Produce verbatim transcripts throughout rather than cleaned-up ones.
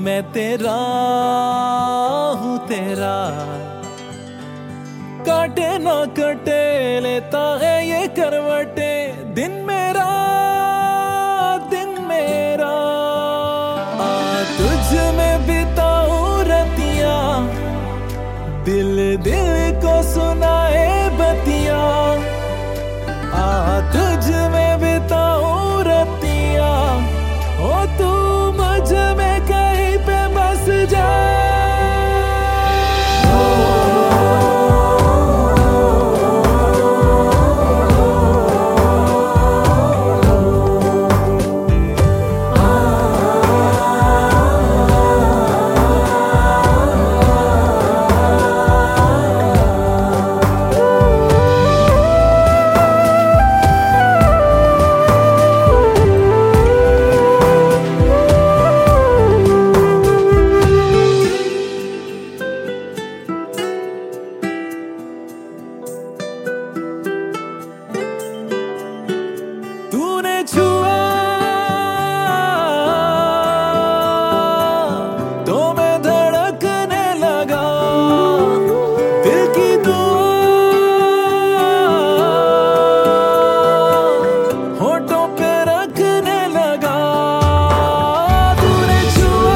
मैं तेरा हूँ तेरा, काटे ना कटे लेता है ये करवटे, दिन मेरा दिन मेरा। आ तुझ में बिताऊं रतिया, दिल दिल को सुनाए बतिया। आ तुझ में बिताऊं रतिया, ओ तू मुझ में कहीं पे बस जा। तूने छुआ तो मैं धड़कने लगा, दिल की दुआ होठों पे रखने लगा। तूने छुआ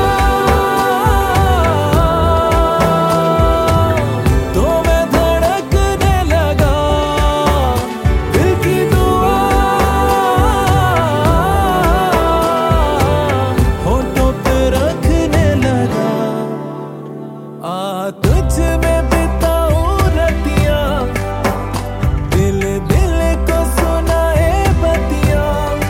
तो मैं धड़कने लगा, दिल की दुआ आ तुझ में बिताऊं रतिया, दिल दिल को सुनाए बतिया।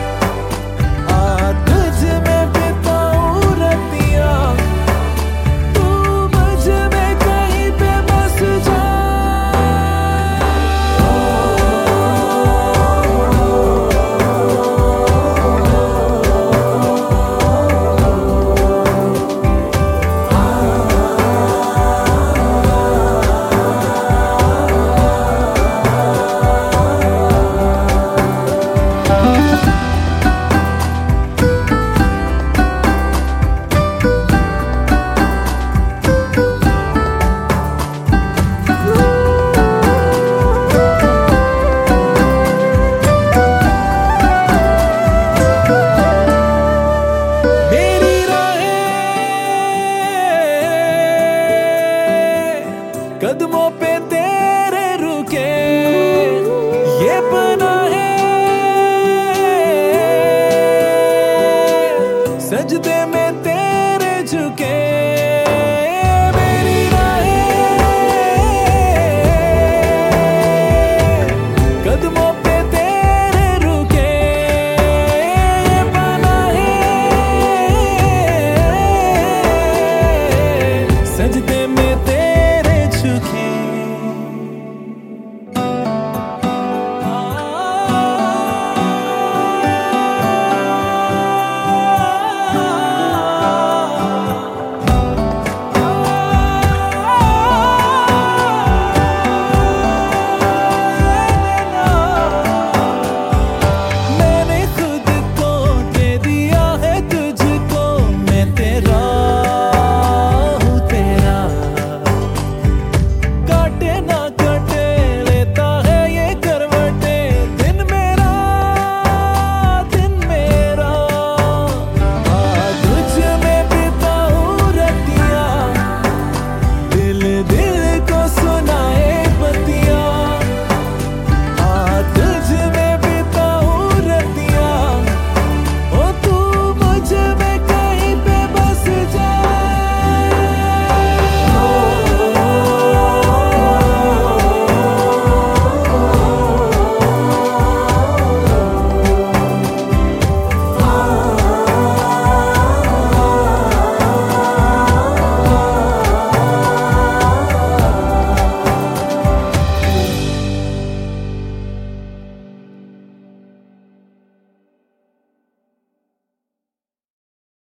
आ तुझ में बिताऊं रतिया, तू मुझ में कहीं पे बस जा। कदमों पे तेरे रुके ये बना है, सजदे में तेरे झुके मेरी राहें। कदमों पे तेरे रुके ये बना है, सजदे